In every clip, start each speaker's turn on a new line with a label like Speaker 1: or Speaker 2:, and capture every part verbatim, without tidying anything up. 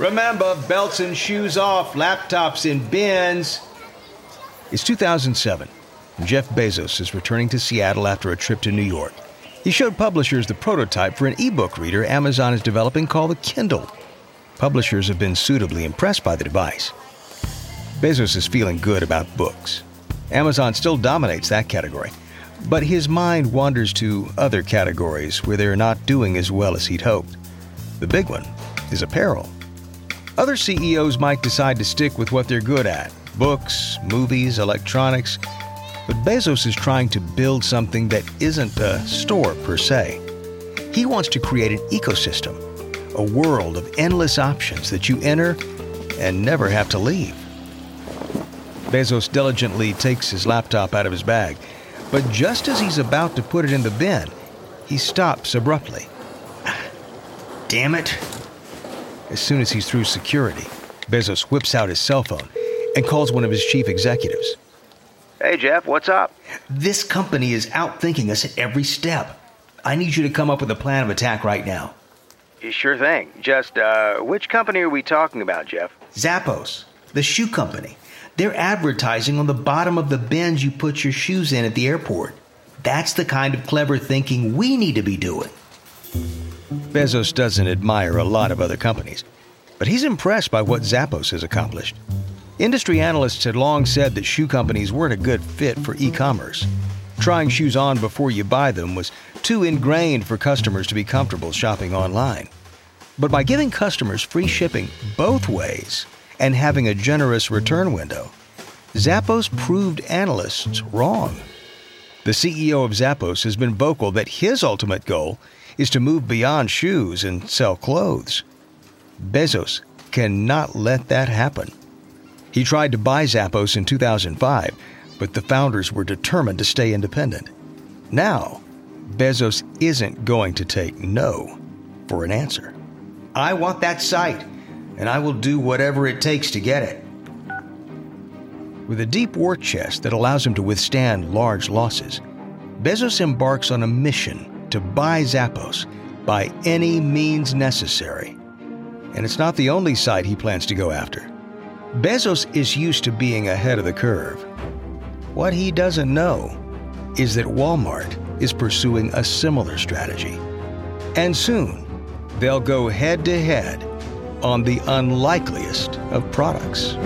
Speaker 1: Remember, belts and shoes off, laptops in bins. It's two thousand seven, and Jeff Bezos is returning to Seattle after a trip to New York. He showed publishers the prototype for an ebook reader Amazon is developing called the Kindle. Publishers have been suitably impressed by the device. Bezos is feeling good about books. Amazon still dominates that category, but his mind wanders to other categories where they're not doing as well as he'd hoped. The big one is apparel. Other C E Os might decide to stick with what they're good at, books, movies, electronics, but Bezos is trying to build something that isn't a store per se. He wants to create an ecosystem, a world of endless options that you enter and never have to leave. Bezos diligently takes his laptop out of his bag, but just as he's about to put it in the bin, he stops abruptly. Damn it! As soon as he's through security, Bezos whips out his cell phone and calls one of his chief executives.
Speaker 2: Hey, Jeff, what's up?
Speaker 1: This company is outthinking us at every step. I need you to come up with a plan of attack right now.
Speaker 2: Sure thing. Just, uh, which company are we talking about, Jeff?
Speaker 1: Zappos, the shoe company. They're advertising on the bottom of the bins you put your shoes in at the airport. That's the kind of clever thinking we need to be doing. Bezos doesn't admire a lot of other companies, but he's impressed by what Zappos has accomplished. Industry analysts had long said that shoe companies weren't a good fit for e-commerce. Trying shoes on before you buy them was too ingrained for customers to be comfortable shopping online. But by giving customers free shipping both ways and having a generous return window, Zappos proved analysts wrong. The C E O of Zappos has been vocal that his ultimate goal is to move beyond shoes and sell clothes. Bezos cannot let that happen. He tried to buy Zappos in two thousand five, but the founders were determined to stay independent. Now, Bezos isn't going to take no for an answer. I want that site, and I will do whatever it takes to get it. With a deep war chest that allows him to withstand large losses, Bezos embarks on a mission to buy Zappos by any means necessary. And it's not the only site he plans to go after. Bezos is used to being ahead of the curve. What he doesn't know is that Walmart is pursuing a similar strategy. And soon, they'll go head-to-head on the unlikeliest of products.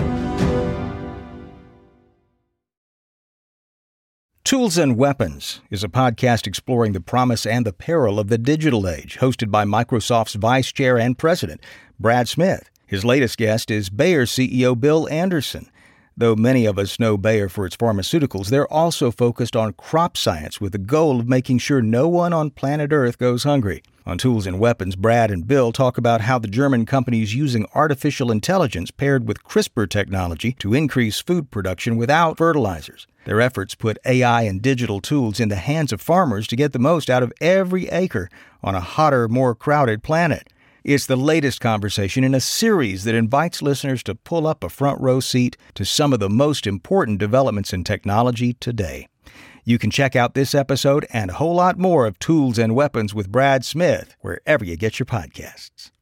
Speaker 1: Tools and Weapons is a podcast exploring the promise and the peril of the digital age, hosted by Microsoft's Vice Chair and President, Brad Smith. His latest guest is Bayer C E O Bill Anderson. Though many of us know Bayer for its pharmaceuticals, they're also focused on crop science with the goal of making sure no one on planet Earth goes hungry. On Tools and Weapons, Brad and Bill talk about how the German company is using artificial intelligence paired with CRISPR technology to increase food production without fertilizers. Their efforts put A I and digital tools in the hands of farmers to get the most out of every acre on a hotter, more crowded planet. It's the latest conversation in a series that invites listeners to pull up a front row seat to some of the most important developments in technology today. You can check out this episode and a whole lot more of Tools and Weapons with Brad Smith wherever you get your podcasts.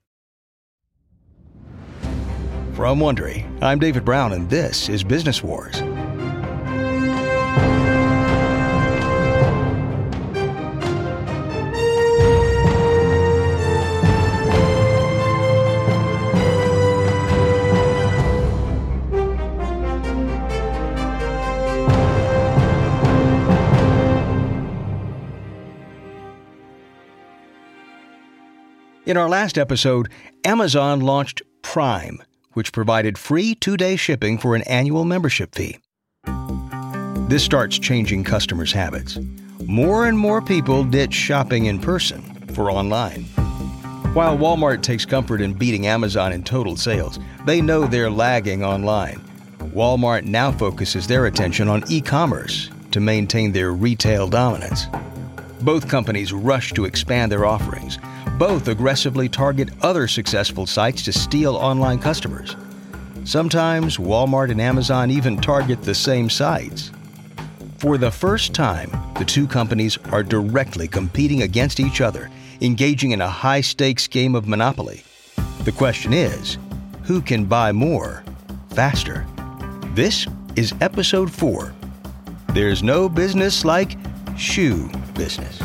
Speaker 1: From Wondery, I'm David Brown, and this is Business Wars. In our last episode, Amazon launched Prime, which provided free two-day shipping for an annual membership fee. This starts changing customers' habits. More and more people ditch shopping in person for online. While Walmart takes comfort in beating Amazon in total sales, they know they're lagging online. Walmart now focuses their attention on e-commerce to maintain their retail dominance. Both companies rush to expand their offerings. Both aggressively target other successful sites to steal online customers. Sometimes Walmart and Amazon even target the same sites. For the first time, the two companies are directly competing against each other, engaging in a high-stakes game of Monopoly. The question is, who can buy more faster. This is episode four. There's no business like shoe business.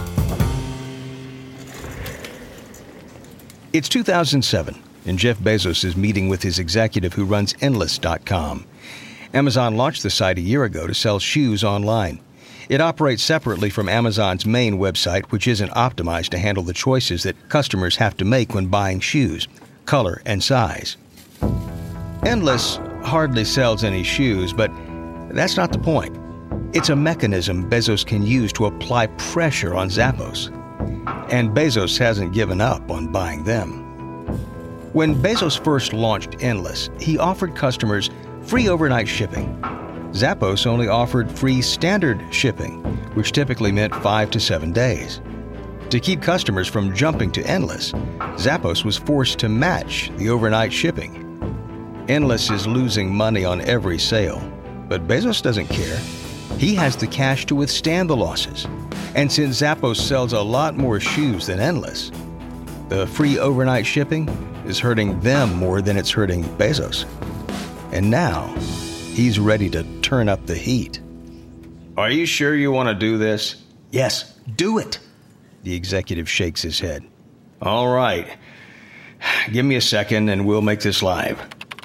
Speaker 1: It's two thousand seven, and Jeff Bezos is meeting with his executive who runs Endless dot com. Amazon launched the site a year ago to sell shoes online. It operates separately from Amazon's main website, which isn't optimized to handle the choices that customers have to make when buying shoes, color, and size. Endless hardly sells any shoes, but that's not the point. It's a mechanism Bezos can use to apply pressure on Zappos. And Bezos hasn't given up on buying them. When Bezos first launched Endless, he offered customers free overnight shipping. Zappos only offered free standard shipping, which typically meant five to seven days. To keep customers from jumping to Endless, Zappos was forced to match the overnight shipping. Endless is losing money on every sale, but Bezos doesn't care. He has the cash to withstand the losses. And since Zappos sells a lot more shoes than Endless, the free overnight shipping is hurting them more than it's hurting Bezos. And now, he's ready to turn up the heat. Are you sure you want to do this? Yes, do it. The executive shakes his head. All right. Give me a second and we'll make this live.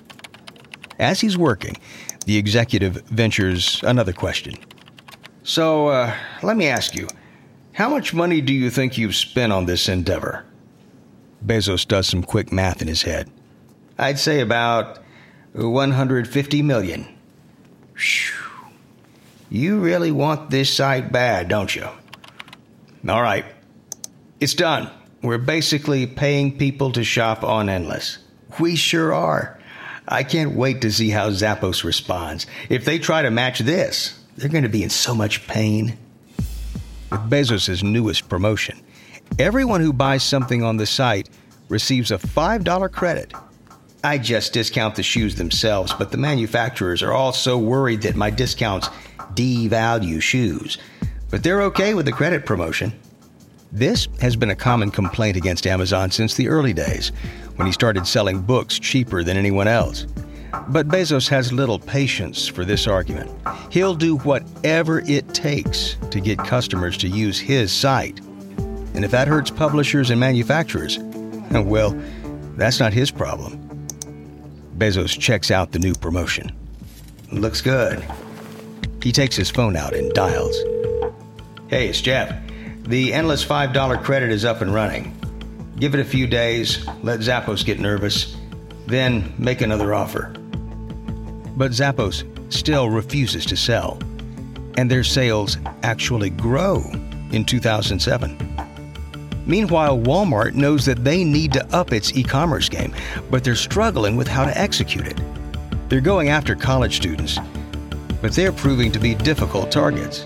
Speaker 1: As he's working, the executive ventures another question. So, uh, let me ask you, how much money do you think you've spent on this endeavor? Bezos does some quick math in his head. I'd say about one hundred fifty million. Whew. You really want this site bad, don't you? All right. It's done. We're basically paying people to shop on Endless. We sure are. I can't wait to see how Zappos responds. If they try to match this, they're going to be in so much pain. With Bezos' newest promotion, everyone who buys something on the site receives a five dollars credit. I just discount the shoes themselves, but the manufacturers are all so worried that my discounts devalue shoes. But they're okay with the credit promotion. This has been a common complaint against Amazon since the early days, when he started selling books cheaper than anyone else. But Bezos has little patience for this argument. He'll do whatever it takes to get customers to use his site. And if that hurts publishers and manufacturers, well, that's not his problem. Bezos checks out the new promotion. Looks good. He takes his phone out and dials. Hey, it's Jeff. The Endless five dollars credit is up and running. Give it a few days, let Zappos get nervous, then make another offer. But Zappos still refuses to sell, and their sales actually grow in two thousand seven. Meanwhile, Walmart knows that they need to up its e-commerce game, but they're struggling with how to execute it. They're going after college students, but they're proving to be difficult targets.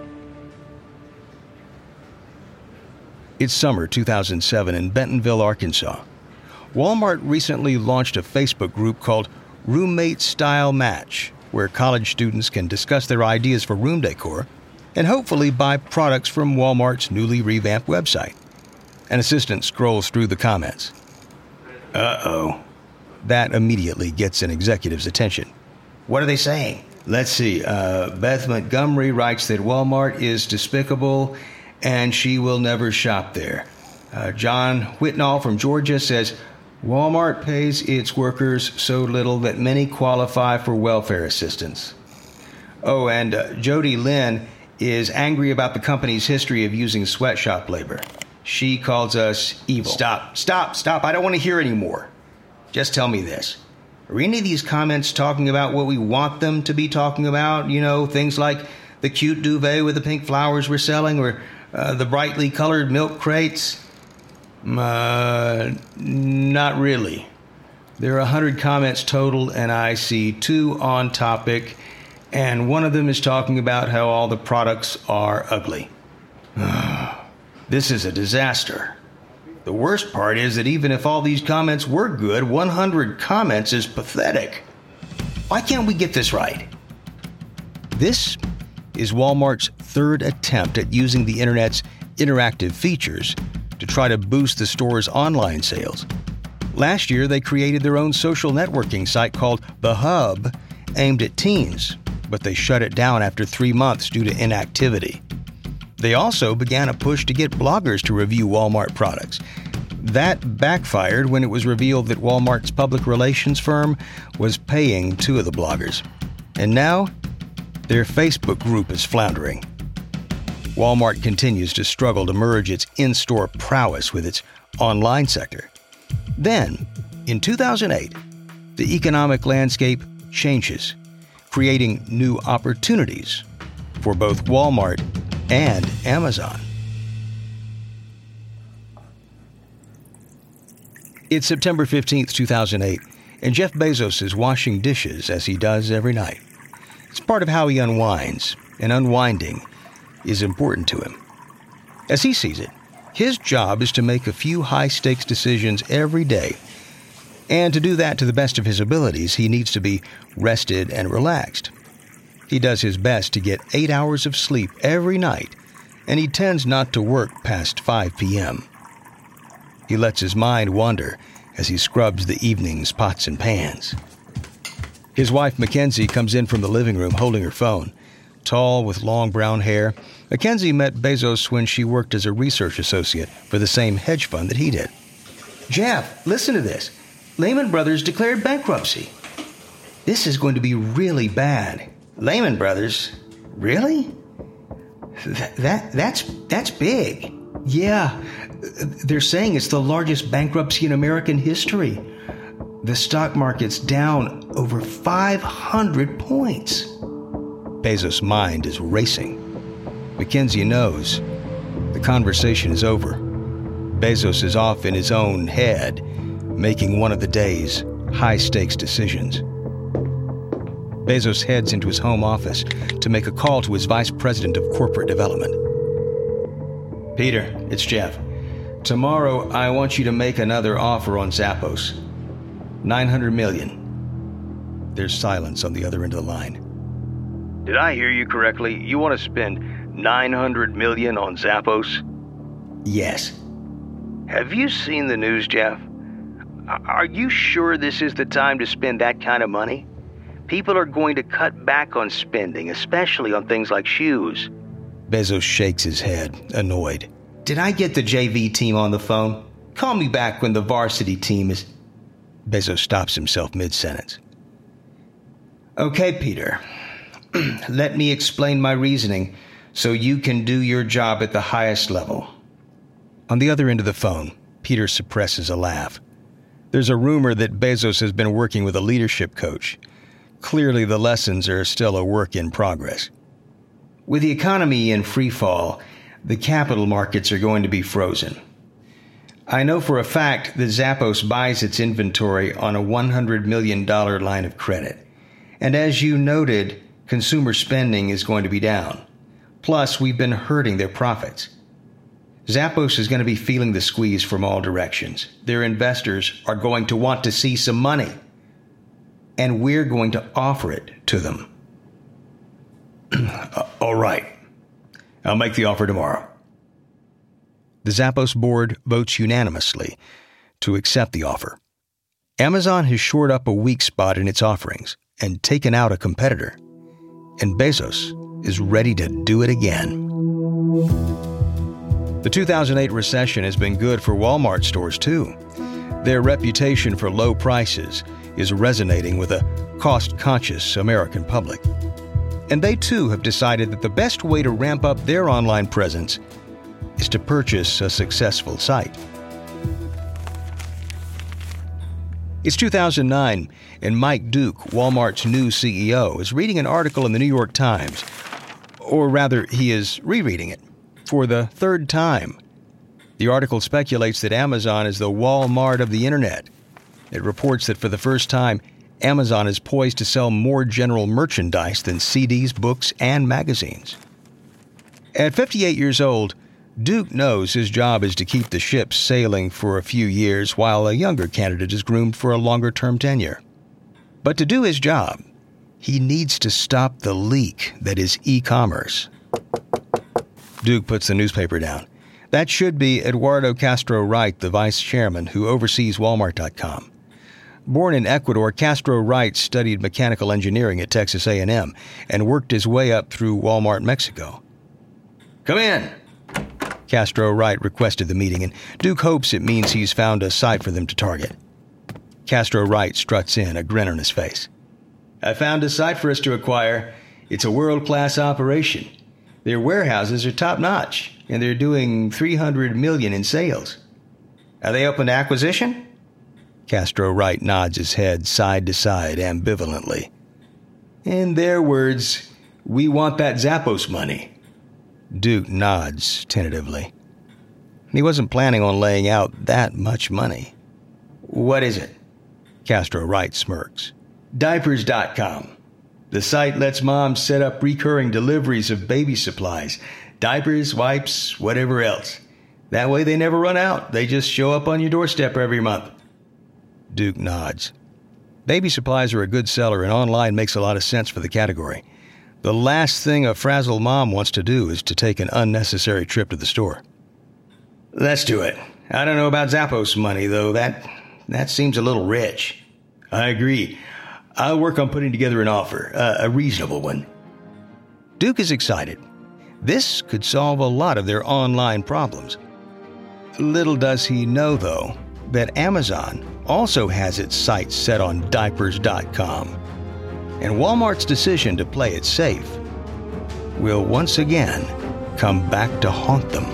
Speaker 1: It's summer two thousand seven in Bentonville, Arkansas. Walmart recently launched a Facebook group called Roommate Style Match, where college students can discuss their ideas for room decor and hopefully buy products from Walmart's newly revamped website. An assistant scrolls through the comments. Uh-oh. That immediately gets an executive's attention. What are they saying? Let's see. Uh, Beth Montgomery writes that Walmart is despicable and she will never shop there. Uh, John Whitnall from Georgia says, Walmart pays its workers so little that many qualify for welfare assistance. Oh, and uh, Jody Lynn is angry about the company's history of using sweatshop labor. She calls us evil. Stop, stop, stop. I don't want to hear anymore. Just tell me this. Are any of these comments talking about what we want them to be talking about? You know, things like the cute duvet with the pink flowers we're selling, or uh, the brightly colored milk crates? Uh, not really. There are a hundred comments total, and I see two on topic, and one of them is talking about how all the products are ugly. This is a disaster. The worst part is that even if all these comments were good, one hundred comments is pathetic. Why can't we get this right? This is Walmart's third attempt at using the internet's interactive features to try to boost the store's online sales. Last year, they created their own social networking site called The Hub, aimed at teens, but they shut it down after three months due to inactivity. They also began a push to get bloggers to review Walmart products. That backfired when it was revealed that Walmart's public relations firm was paying two of the bloggers. And now, their Facebook group is floundering. Walmart continues to struggle to merge its in-store prowess with its online sector. Then, in two thousand eight, the economic landscape changes, creating new opportunities for both Walmart and Amazon. It's September fifteenth, two thousand eight, and Jeff Bezos is washing dishes as he does every night. It's part of how he unwinds, and unwinding is important to him. As he sees it, his job is to make a few high-stakes decisions every day. And to do that to the best of his abilities, he needs to be rested and relaxed. He does his best to get eight hours of sleep every night, and he tends not to work past five p.m. He lets his mind wander as he scrubs the evening's pots and pans. His wife, Mackenzie, comes in from the living room holding her phone. Tall, with long brown hair, Mackenzie met Bezos when she worked as a research associate for the same hedge fund that he did.
Speaker 2: Jeff, listen to this. Lehman Brothers declared bankruptcy. This is going to be really bad. Lehman Brothers? Really? Th- that that's that's big.
Speaker 1: Yeah, they're saying it's the largest bankruptcy in American history. The stock market's down over five hundred points. Bezos' mind is racing. Mackenzie knows the conversation is over. Bezos is off in his own head, making one of the day's high-stakes decisions. Bezos heads into his home office to make a call to his vice president of corporate development.
Speaker 2: Peter, it's Jeff. Tomorrow, I want you to make another offer on Zappos. nine hundred million dollars.
Speaker 1: There's silence on the other end of the line.
Speaker 2: Did I hear you correctly? You want to spend nine hundred million dollars on Zappos?
Speaker 1: Yes.
Speaker 2: Have you seen the news, Jeff? Are you sure this is the time to spend that kind of money? People are going to cut back on spending, especially on things like shoes.
Speaker 1: Bezos shakes his head, annoyed.
Speaker 2: Did I get the J V team on the phone? Call me back when the varsity team is...
Speaker 1: Bezos stops himself mid-sentence.
Speaker 2: Okay, Peter. Let me explain my reasoning so you can do your job at the highest level.
Speaker 1: On the other end of the phone, Peter suppresses a laugh. There's a rumor that Bezos has been working with a leadership coach. Clearly, the lessons are still a work in progress.
Speaker 2: With the economy in free fall, the capital markets are going to be frozen. I know for a fact that Zappos buys its inventory on a one hundred million dollars line of credit. And as you noted, consumer spending is going to be down. Plus, we've been hurting their profits. Zappos is going to be feeling the squeeze from all directions. Their investors are going to want to see some money. And we're going to offer it to them.
Speaker 1: uh, all right. I'll make the offer tomorrow. The Zappos board votes unanimously to accept the offer. Amazon has shored up a weak spot in its offerings and taken out a competitor. And Bezos is ready to do it again. The two thousand eight recession has been good for Walmart stores, too. Their reputation for low prices is resonating with a cost-conscious American public. And they, too, have decided that the best way to ramp up their online presence is to purchase a successful site. It's two thousand nine, and Mike Duke, Walmart's new C E O, is reading an article in the New York Times. Or rather, he is rereading it for the third time. The article speculates that Amazon is the Walmart of the Internet. It reports that for the first time, Amazon is poised to sell more general merchandise than C Ds, books, and magazines. At fifty-eight years old, Duke knows his job is to keep the ship sailing for a few years while a younger candidate is groomed for a longer-term tenure. But to do his job, he needs to stop the leak that is e-commerce. Duke puts the newspaper down.
Speaker 2: That should be Eduardo Castro Wright, the vice chairman who oversees Walmart dot com. Born in Ecuador, Castro Wright studied mechanical engineering at Texas A and M and worked his way up through Walmart Mexico.
Speaker 1: Come in.
Speaker 2: Castro Wright requested the meeting, and Duke hopes it means he's found a site for them to target. Castro Wright struts in, a grin on his face.
Speaker 1: I found a site for us to acquire. It's a world-class operation. Their warehouses are top-notch, and they're doing three hundred million dollars in sales. Are they open to acquisition?
Speaker 2: Castro Wright nods his head side to side ambivalently.
Speaker 1: In their words, we want that Zappos money.
Speaker 2: Duke nods tentatively. He wasn't planning on laying out that much money.
Speaker 1: What is it?
Speaker 2: Castro Wright smirks.
Speaker 1: Diapers dot com. The site lets moms set up recurring deliveries of baby supplies, diapers, wipes, whatever else. That way they never run out. They just show up on your doorstep every month.
Speaker 2: Duke nods. Baby supplies are a good seller, and online makes a lot of sense for the category. The last thing a frazzled mom wants to do is to take an unnecessary trip to the store.
Speaker 1: Let's do it. I don't know about Zappos money, though. That, that seems a little rich. I agree. I'll work on putting together an offer, uh, a reasonable one.
Speaker 2: Duke is excited. This could solve a lot of their online problems. Little does he know, though, that Amazon also has its sights set on Diapers dot com. And Walmart's decision to play it safe will once again come back to haunt them.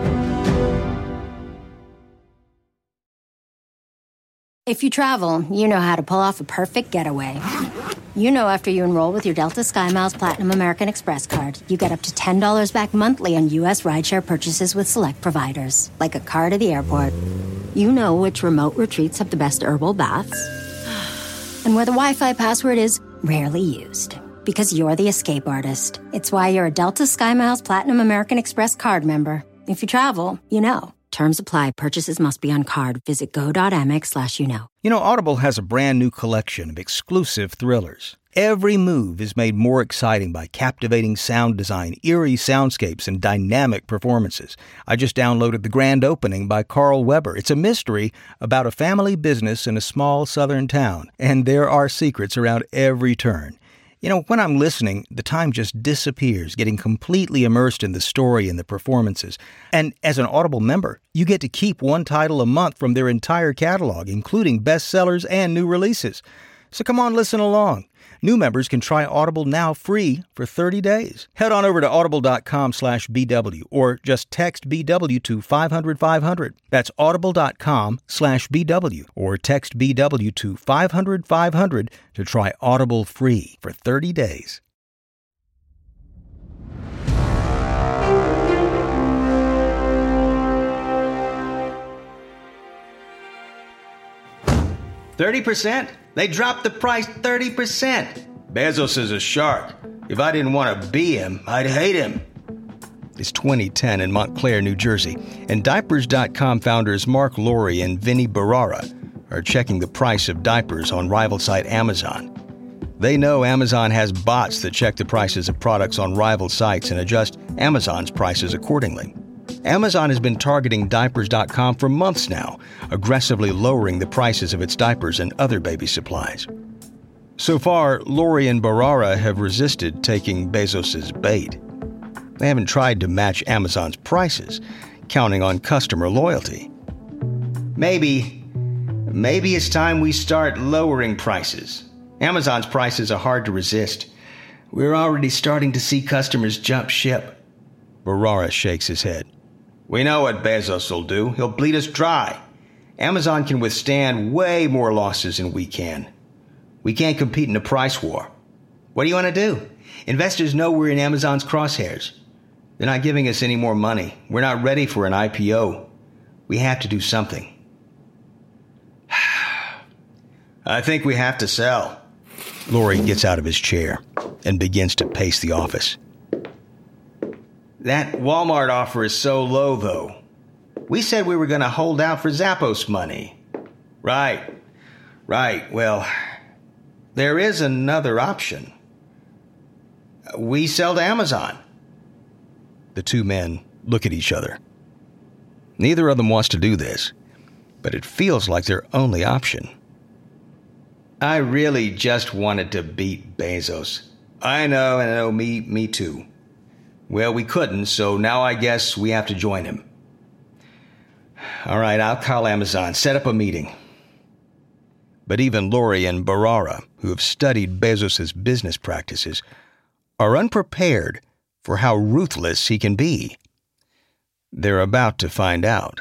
Speaker 3: If you travel, you know how to pull off a perfect getaway. You know after you enroll with your Delta SkyMiles Platinum American Express card, you get up to ten dollars back monthly on U S rideshare purchases with select providers, like a car to the airport. You know which remote retreats have the best herbal baths, and where the Wi-Fi password is rarely used, because you're the escape artist. It's why you're a Delta SkyMiles Platinum American Express card member. If you travel, you know. Terms apply. Purchases must be on card. Visit go.amex slash you know.
Speaker 4: You know, Audible has a brand new collection of exclusive thrillers. Every move is made more exciting by captivating sound design, eerie soundscapes, and dynamic performances. I just downloaded The Grand Opening by Carl Weber. It's a mystery about a family business in a small southern town, and there are secrets around every turn. You know, when I'm listening, the time just disappears, getting completely immersed in the story and the performances. And as an Audible member, you get to keep one title a month from their entire catalog, including bestsellers and new releases. So come on, listen along. New members can try Audible now free for thirty days. Head on over to audible.com slash BW or just text B W to five hundred five hundred. That's audible.com slash BW or text B W to five hundred five hundred to try Audible free for thirty days.
Speaker 1: thirty percent? They dropped the price thirty percent. Bezos is a shark. If I didn't want to be him, I'd hate him.
Speaker 2: It's twenty ten in Montclair, New Jersey, and Diapers dot com founders Mark Lowry and Vinny Barrara are checking the price of diapers on rival site Amazon. They know Amazon has bots that check the prices of products on rival sites and adjust Amazon's prices accordingly. Amazon has been targeting Diapers dot com for months now, aggressively lowering the prices of its diapers and other baby supplies. So far, Lowry and Barrara have resisted taking Bezos' bait. They haven't tried to match Amazon's prices, counting on customer loyalty.
Speaker 1: Maybe, maybe it's time we start lowering prices. Amazon's prices are hard to resist. We're already starting to see customers jump ship.
Speaker 2: Barrara shakes his head.
Speaker 1: We know what Bezos will do. He'll bleed us dry. Amazon can withstand way more losses than we can. We can't compete in a price war. What do you want to do? Investors know we're in Amazon's crosshairs. They're not giving us any more money. We're not ready for an I P O. We have to do something. I think we have to sell.
Speaker 2: Lowry gets out of his chair and begins to pace the office.
Speaker 1: That Walmart offer is so low, though. We said we were going to hold out for Zappos money. Right. Right. Well, there is another option. We sell to Amazon.
Speaker 2: The two men look at each other.
Speaker 4: Neither of them wants to do this, but it feels like their only option.
Speaker 2: I really just wanted to beat Bezos. I know, I know, me, me too. Well, we couldn't, so now I guess we have to join him. All right, I'll call Amazon, set up a meeting.
Speaker 4: But even Lori and Barara, who have studied Bezos' business practices, are unprepared for how ruthless he can be. They're about to find out.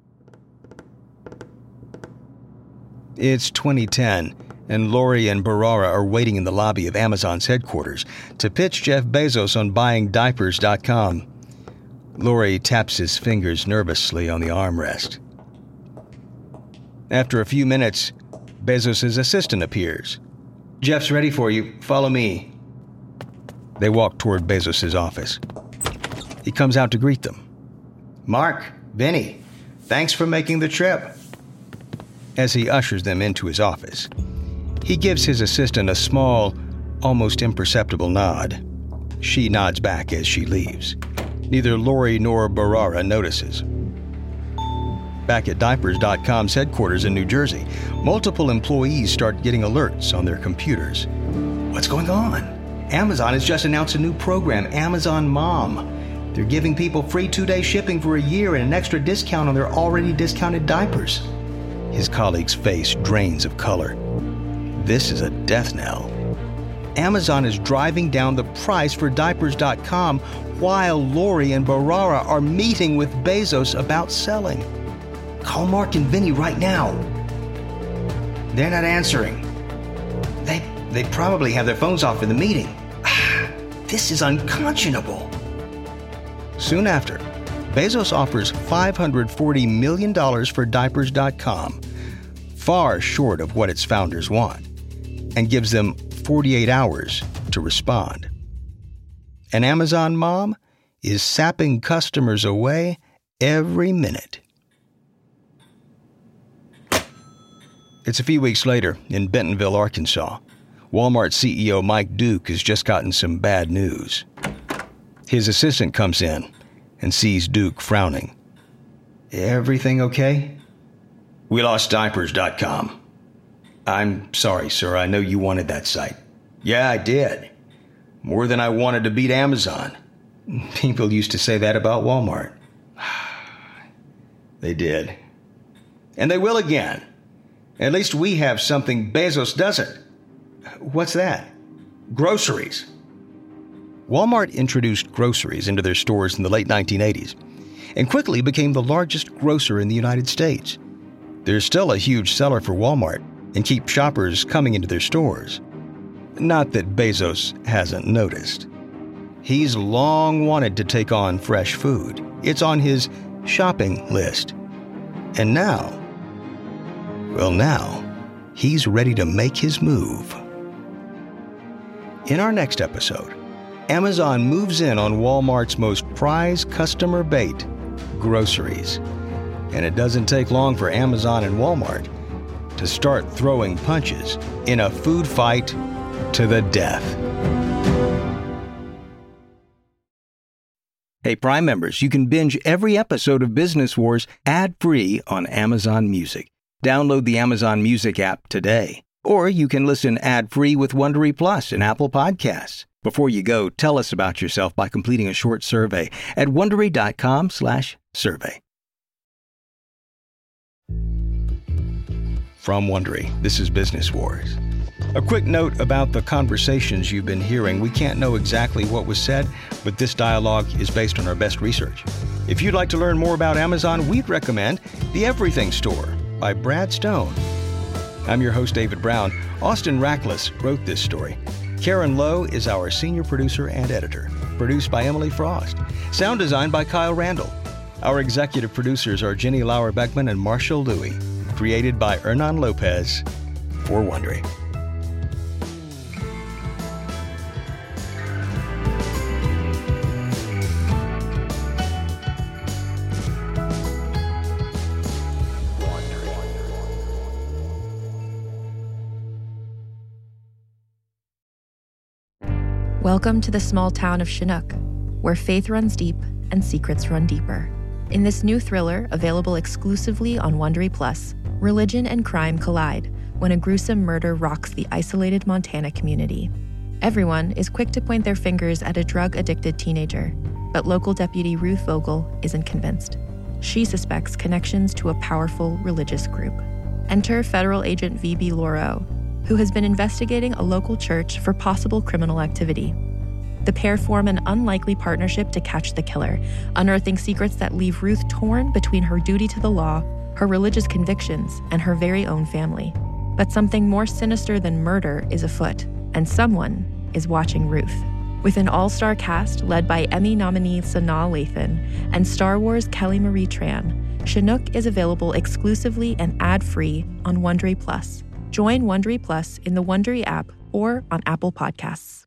Speaker 4: It's twenty ten, and Lori and Barara are waiting in the lobby of Amazon's headquarters to pitch Jeff Bezos on buying diapers dot com. Lori taps his fingers nervously on the armrest. After a few minutes, Bezos' assistant appears.
Speaker 2: Jeff's ready for you. Follow me.
Speaker 4: They walk toward Bezos' office. He comes out to greet them.
Speaker 2: Mark, Vinny, thanks for making the trip.
Speaker 4: As he ushers them into his office, he gives his assistant a small, almost imperceptible nod. She nods back as she leaves. Neither Lori nor Barara notices. Back at diapers dot com's headquarters in New Jersey, multiple employees start getting alerts on their computers.
Speaker 2: What's going on? Amazon has just announced a new program, Amazon Mom. They're giving people free two-day shipping for a year and an extra discount on their already discounted diapers.
Speaker 4: His colleague's face drains of color. This is a death knell. Amazon is driving down the price for diapers dot com while Lori and Barara are meeting with Bezos about selling.
Speaker 2: Call Mark and Vinny right now. They're not answering. They they probably have their phones off in the meeting. This is unconscionable.
Speaker 4: Soon after, Bezos offers five hundred forty million dollars for diapers dot com, far short of what its founders want, and gives them forty-eight hours to respond. An Amazon mom is sapping customers away every minute. It's a few weeks later in Bentonville, Arkansas. Walmart C E O Mike Duke has just gotten some bad news. His assistant comes in and sees Duke frowning.
Speaker 2: Everything okay?
Speaker 1: We lost diapers dot com.
Speaker 2: I'm sorry, sir. I know you wanted that site.
Speaker 1: Yeah, I did. More than I wanted to beat Amazon.
Speaker 2: People used to say that about Walmart.
Speaker 1: They did. And they will again. At least we have something Bezos doesn't.
Speaker 2: What's that?
Speaker 1: Groceries.
Speaker 4: Walmart introduced groceries into their stores in the late nineteen eighties and quickly became the largest grocer in the United States. They're still a huge seller for Walmart and keep shoppers coming into their stores. Not that Bezos hasn't noticed. He's long wanted to take on fresh food. It's on his shopping list. And now, well now, he's ready to make his move. In our next episode, Amazon moves in on Walmart's most prized customer bait, groceries. And it doesn't take long for Amazon and Walmart to start throwing punches in a food fight to the death. Hey, Prime members, you can binge every episode of Business Wars ad-free on Amazon Music. Download the Amazon Music app today. Or you can listen ad-free with Wondery Plus and Apple Podcasts. Before you go, tell us about yourself by completing a short survey at Wondery dot com slash survey. From Wondery, this is Business Wars. A quick note about the conversations you've been hearing. We can't know exactly what was said, but this dialogue is based on our best research. If you'd like to learn more about Amazon, we'd recommend The Everything Store by Brad Stone. I'm your host, David Brown. Austin Rackless wrote this story. Karen Lowe is our senior producer and editor. Produced by Emily Frost. Sound designed by Kyle Randall. Our executive producers are Jenny Lauer-Beckman and Marshall Louie. Created by Hernan Lopez for Wondery.
Speaker 5: Welcome to the small town of Chinook, where faith runs deep and secrets run deeper. In this new thriller, available exclusively on Wondery Plus, religion and crime collide when a gruesome murder rocks the isolated Montana community. Everyone is quick to point their fingers at a drug-addicted teenager, but local deputy Ruth Vogel isn't convinced. She suspects connections to a powerful religious group. Enter federal agent V B Lauro, who has been investigating a local church for possible criminal activity. The pair form an unlikely partnership to catch the killer, unearthing secrets that leave Ruth torn between her duty to the law, her religious convictions, and her very own family. But something more sinister than murder is afoot, and someone is watching Ruth. With an all-star cast led by Emmy nominee Sanaa Lathan and Star Wars Kelly Marie Tran, Chinook is available exclusively and ad-free on Wondery Plus. Join Wondery Plus in the Wondery app or on Apple Podcasts.